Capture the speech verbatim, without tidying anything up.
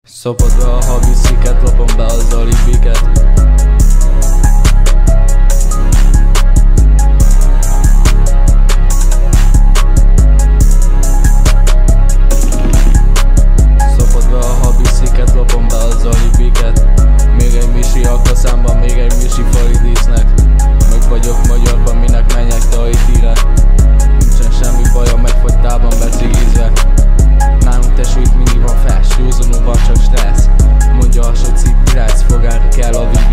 Szopodva a habisziket, lopom be az alibiket. Szopodva a habisziket, lopom be az alibiket. Még egy misi a kaszámban, még egy misi falidísznek. Meg vagyok magyarban, minek menjek Tahitire. Nincsen semmi bajom, megfogytában becigizve. Nálunk tesó itt mindig van fest, józanul van csak stressz. Mondja a soci, pirác, fogára kell a videó.